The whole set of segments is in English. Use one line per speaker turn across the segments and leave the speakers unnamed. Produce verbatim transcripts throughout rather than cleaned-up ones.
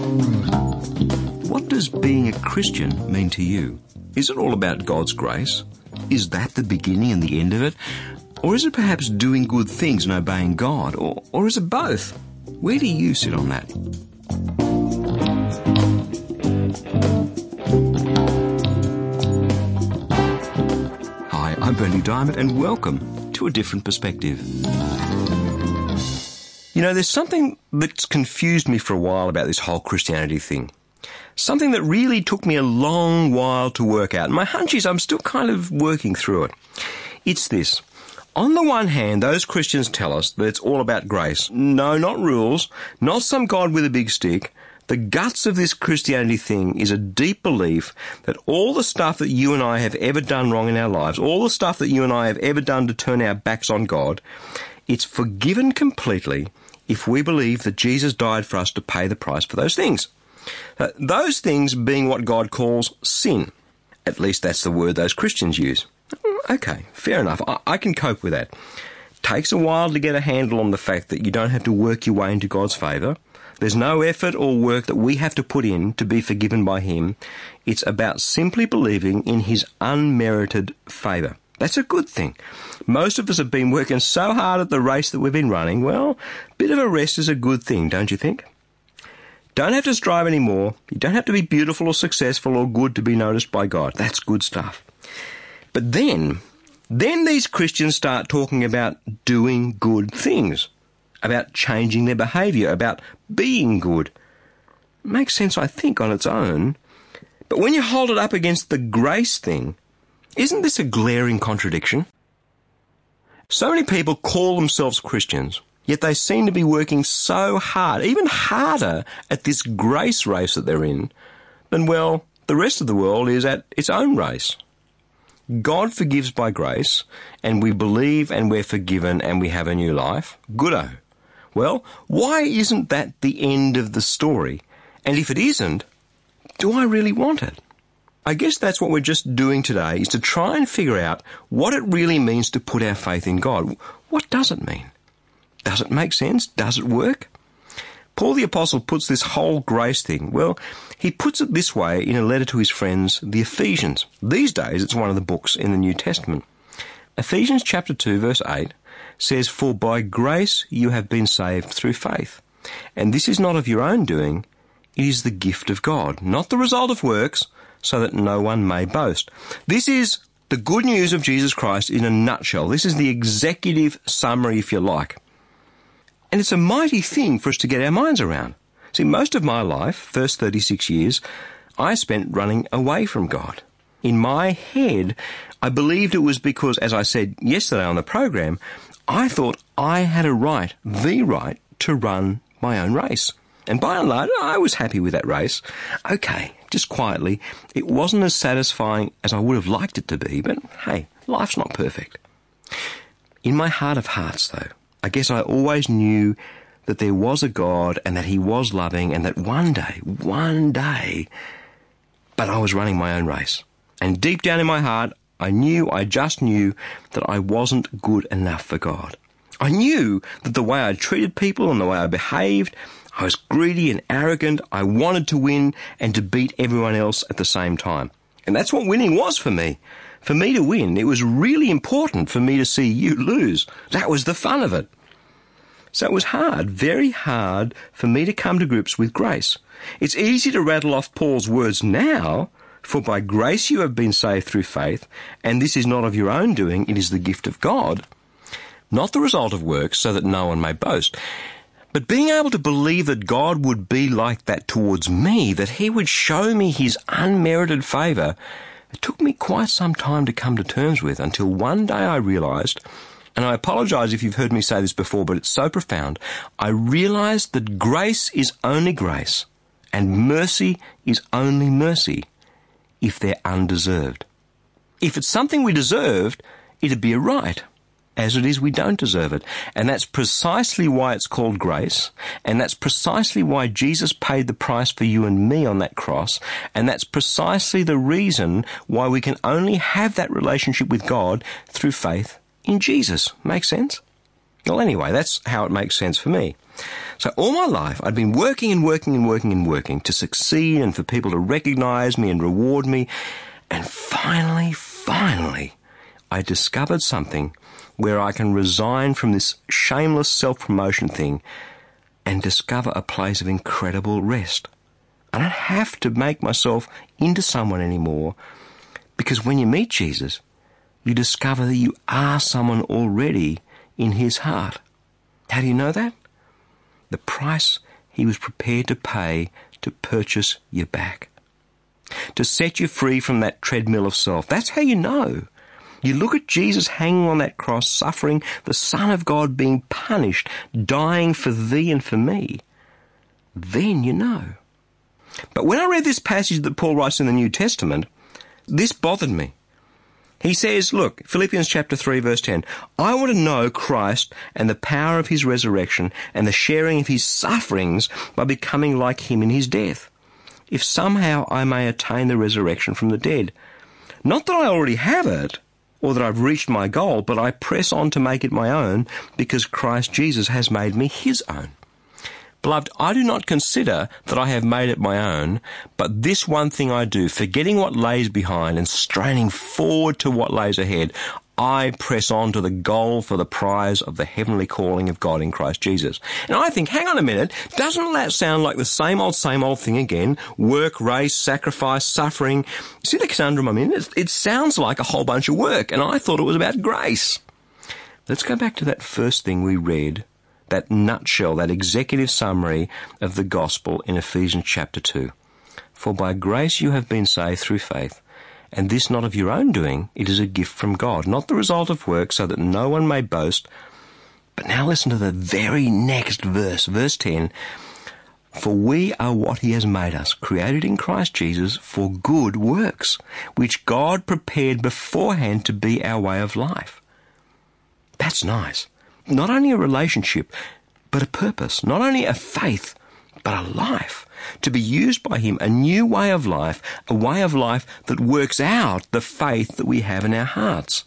What does being a Christian mean to you? Is it all about God's grace? Is that the beginning and the end of it? Or is it perhaps doing good things and obeying God? Or, or is it both? Where do you sit on that? Hi, I'm Bernie Diamond, and welcome to A Different Perspective. You know, there's something that's confused me for a while about this whole Christianity thing. Something that really took me a long while to work out. And my hunch is I'm still kind of working through it. It's this. On the one hand, those Christians tell us that it's all about grace. No, not rules, not some God with a big stick. The guts of this Christianity thing is a deep belief that all the stuff that you and I have ever done wrong in our lives, all the stuff that you and I have ever done to turn our backs on God, it's forgiven completely if we believe that Jesus died for us to pay the price for those things. Uh, those things being what God calls sin. At least that's the word those Christians use. Okay, fair enough. I, I can cope with that. Takes a while to get a handle on the fact that you don't have to work your way into God's favour. There's no effort or work that we have to put in to be forgiven by Him. It's about simply believing in His unmerited favour. That's a good thing. Most of us have been working so hard at the race that we've been running. Well, a bit of a rest is a good thing, don't you think? Don't have to strive anymore. You don't have to be beautiful or successful or good to be noticed by God. That's good stuff. But then, then these Christians start talking about doing good things, about changing their behaviour, about being good. Makes sense, I think, on its own. But when you hold it up against the grace thing, isn't this a glaring contradiction? So many people call themselves Christians, yet they seem to be working so hard, even harder at this grace race that they're in, than, well, the rest of the world is at its own race. God forgives by grace, and we believe and we're forgiven and we have a new life. Goodo. Well, why isn't that the end of the story? And if it isn't, do I really want it? I guess that's what we're just doing today, is to try and figure out what it really means to put our faith in God. What does it mean? Does it make sense? Does it work? Paul the Apostle puts this whole grace thing, well, he puts it this way in a letter to his friends, the Ephesians. These days, it's one of the books in the New Testament. Ephesians chapter two, verse eight says, "For by grace you have been saved through faith. And this is not of your own doing, it is the gift of God, not the result of works, so that no one may boast." This is the good news of Jesus Christ in a nutshell. This is the executive summary, if you like. And it's a mighty thing for us to get our minds around. See, most of my life, first thirty-six years, I spent running away from God. In my head, I believed it was because, as I said yesterday on the program, I thought I had a right, the right, to run my own race. And by and large, I was happy with that race. Okay, just quietly, it wasn't as satisfying as I would have liked it to be, but hey, life's not perfect. In my heart of hearts, though, I guess I always knew that there was a God and that He was loving and that one day, one day, but I was running my own race. And deep down in my heart, I knew, I just knew that I wasn't good enough for God. I knew that the way I treated people and the way I behaved, I was greedy and arrogant. I wanted to win and to beat everyone else at the same time. And that's what winning was for me. For me to win, it was really important for me to see you lose. That was the fun of it. So it was hard, very hard, for me to come to grips with grace. It's easy to rattle off Paul's words now, "For by grace you have been saved through faith, and this is not of your own doing, it is the gift of God, not the result of works, so that no one may boast." But being able to believe that God would be like that towards me, that He would show me His unmerited favour, it took me quite some time to come to terms with, until one day I realised, and I apologise if you've heard me say this before, but it's so profound, I realised that grace is only grace, and mercy is only mercy, if they're undeserved. If it's something we deserved, it'd be a right. As it is, we don't deserve it. And that's precisely why it's called grace. And that's precisely why Jesus paid the price for you and me on that cross. And that's precisely the reason why we can only have that relationship with God through faith in Jesus. Make sense? Well, anyway, that's how it makes sense for me. So all my life, I'd been working and working and working and working to succeed and for people to recognize me and reward me. And finally, finally, I discovered something where I can resign from this shameless self-promotion thing and discover a place of incredible rest. I don't have to make myself into someone anymore, because when you meet Jesus, you discover that you are someone already in his heart. How do you know that? The price he was prepared to pay to purchase you back, to set you free from that treadmill of self. That's how you know. You look at Jesus hanging on that cross, suffering, the Son of God being punished, dying for thee and for me. Then you know. But when I read this passage that Paul writes in the New Testament, this bothered me. He says, look, Philippians chapter three, verse ten, I want to know Christ and the power of his resurrection and the sharing of his sufferings by becoming like him in his death, if somehow I may attain the resurrection from the dead. Not that I already have it, or that I've reached my goal, but I press on to make it my own, because Christ Jesus has made me his own. Beloved, I do not consider that I have made it my own, but this one thing I do, forgetting what lays behind and straining forward to what lays ahead, I press on to the goal for the prize of the heavenly calling of God in Christ Jesus. And I think, hang on a minute, doesn't that sound like the same old, same old thing again? Work, race, sacrifice, suffering. See the conundrum I'm in? It, it sounds like a whole bunch of work, and I thought it was about grace. Let's go back to that first thing we read, that nutshell, that executive summary of the gospel in Ephesians chapter two. For by grace you have been saved through faith, and this not of your own doing, it is a gift from God, not the result of work, so that no one may boast. But now listen to the very next verse, verse ten. For we are what he has made us, created in Christ Jesus for good works, which God prepared beforehand to be our way of life. That's nice. Not only a relationship, but a purpose. Not only a faith, but a life. To be used by him, a new way of life, a way of life that works out the faith that we have in our hearts.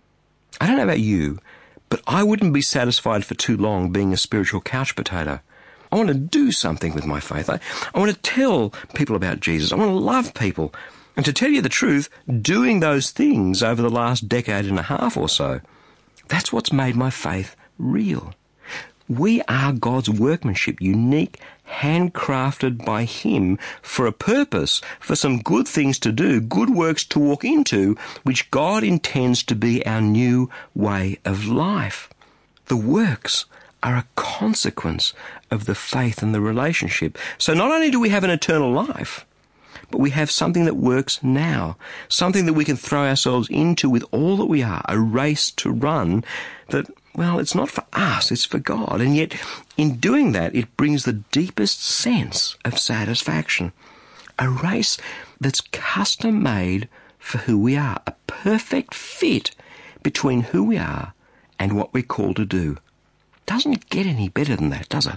I don't know about you, but I wouldn't be satisfied for too long being a spiritual couch potato. I want to do something with my faith. I, I want to tell people about Jesus. I want to love people. And to tell you the truth, doing those things over the last decade and a half or so, that's what's made my faith real. We are God's workmanship, unique, handcrafted by him for a purpose, for some good things to do, good works to walk into, which God intends to be our new way of life. The works are a consequence of the faith and the relationship. So not only do we have an eternal life, but we have something that works now, something that we can throw ourselves into with all that we are, a race to run that, well, it's not for us, it's for God. And yet, in doing that, it brings the deepest sense of satisfaction. A race that's custom-made for who we are, a perfect fit between who we are and what we're called to do. Doesn't it get any better than that, does it?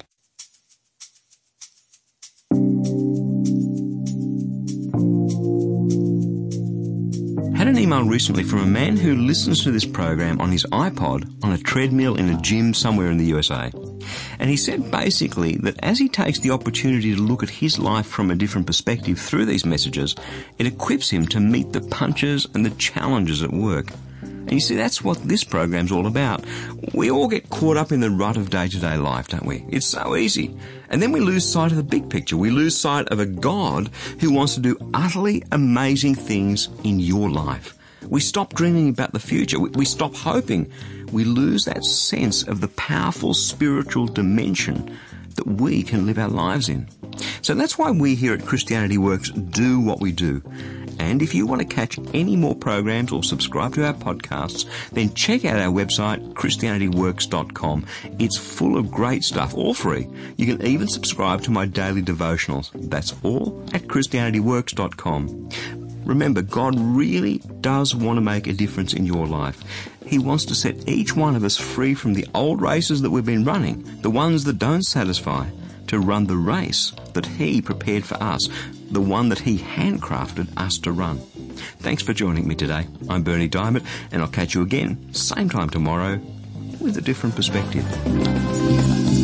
Had an email recently from a man who listens to this program on his iPod on a treadmill in a gym somewhere in the U S A. And he said basically that as he takes the opportunity to look at his life from a different perspective through these messages, it equips him to meet the punches and the challenges at work. And you see, that's what this program's all about. We all get caught up in the rut of day-to-day life, don't we? It's so easy. And then we lose sight of the big picture. We lose sight of a God who wants to do utterly amazing things in your life. We stop dreaming about the future. We, we stop hoping. We lose that sense of the powerful spiritual dimension that we can live our lives in. So that's why we here at Christianity Works do what we do. And if you want to catch any more programs or subscribe to our podcasts, then check out our website, christianity works dot com. It's full of great stuff, all free. You can even subscribe to my daily devotionals. That's all at christianity works dot com. Remember, God really does want to make a difference in your life. He wants to set each one of us free from the old races that we've been running, the ones that don't satisfy, to run the race that He prepared for us, the one that He handcrafted us to run. Thanks for joining me today. I'm Bernie Diamond, and I'll catch you again, same time tomorrow, with a different perspective.